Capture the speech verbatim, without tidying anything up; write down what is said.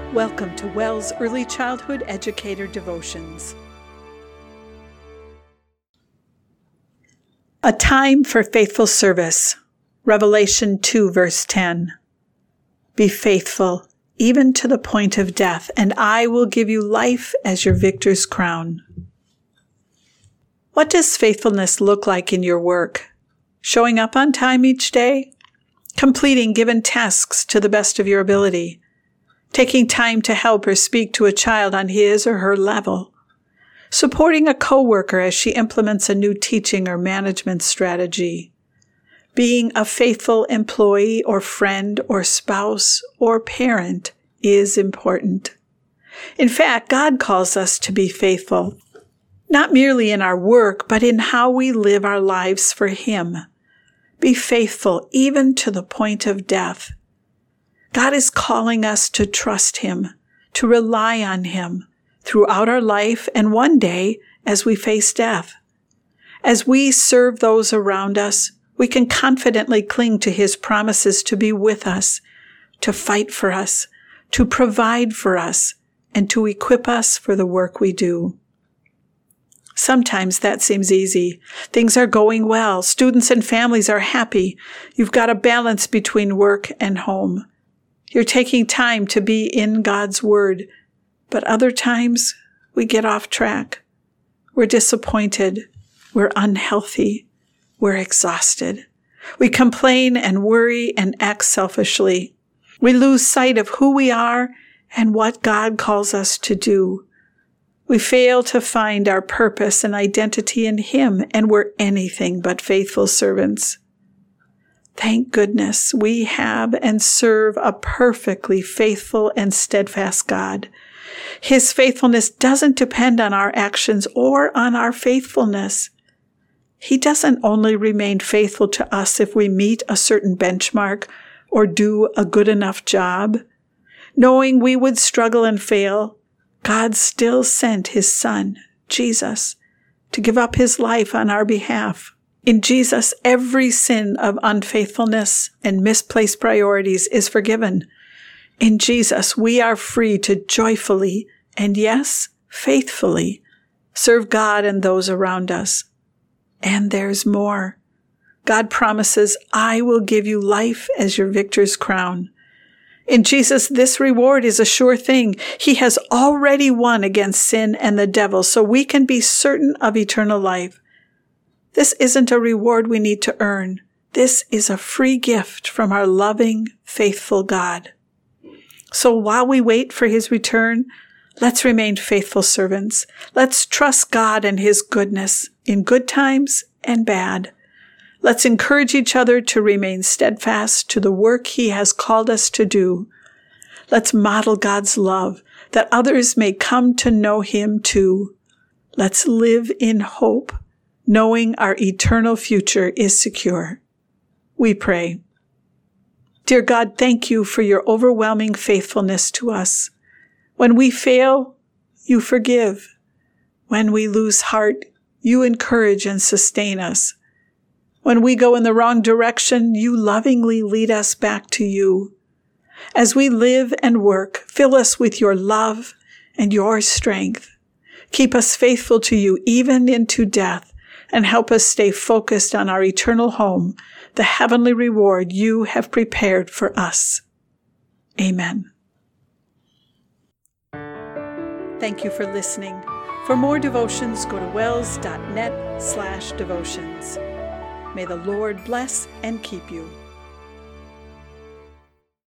Welcome to WELS Early Childhood Educator Devotions. A time for faithful service. Revelation two, verse ten. Be faithful, even to the point of death, and I will give you life as your victor's crown. What does faithfulness look like in your work? Showing up on time each day? Completing given tasks to the best of your ability? Taking time to help or speak to a child on his or her level? Supporting a coworker as she implements a new teaching or management strategy? Being a faithful employee or friend or spouse or parent is important. In fact, God calls us to be faithful, not merely in our work, but in how we live our lives for Him. Be faithful even to the point of death. God is calling us to trust Him, to rely on Him throughout our life and one day as we face death. As we serve those around us, we can confidently cling to His promises to be with us, to fight for us, to provide for us, and to equip us for the work we do. Sometimes that seems easy. Things are going well. Students and families are happy. You've got a balance between work and home. You're taking time to be in God's Word. But other times, we get off track. We're disappointed. We're unhealthy. We're exhausted. We complain and worry and act selfishly. We lose sight of who we are and what God calls us to do. We fail to find our purpose and identity in Him, and we're anything but faithful servants. Thank goodness we have and serve a perfectly faithful and steadfast God. His faithfulness doesn't depend on our actions or on our faithfulness. He doesn't only remain faithful to us if we meet a certain benchmark or do a good enough job. Knowing we would struggle and fail, God still sent His Son, Jesus, to give up His life on our behalf. In Jesus, every sin of unfaithfulness and misplaced priorities is forgiven. In Jesus, we are free to joyfully and, yes, faithfully serve God and those around us. And there's more. God promises, I will give you life as your victor's crown. In Jesus, this reward is a sure thing. He has already won against sin and the devil, so we can be certain of eternal life. This isn't a reward we need to earn. This is a free gift from our loving, faithful God. So while we wait for His return, let's remain faithful servants. Let's trust God and His goodness in good times and bad. Let's encourage each other to remain steadfast to the work He has called us to do. Let's model God's love that others may come to know Him too. Let's live in hope, knowing our eternal future is secure. We pray. Dear God, thank You for Your overwhelming faithfulness to us. When we fail, You forgive. When we lose heart, You encourage and sustain us. When we go in the wrong direction, You lovingly lead us back to You. As we live and work, fill us with Your love and Your strength. Keep us faithful to You even into death, and help us stay focused on our eternal home, the heavenly reward You have prepared for us. Amen. Thank you for listening. For more devotions, go to wells dot net slash devotions. May the Lord bless and keep you.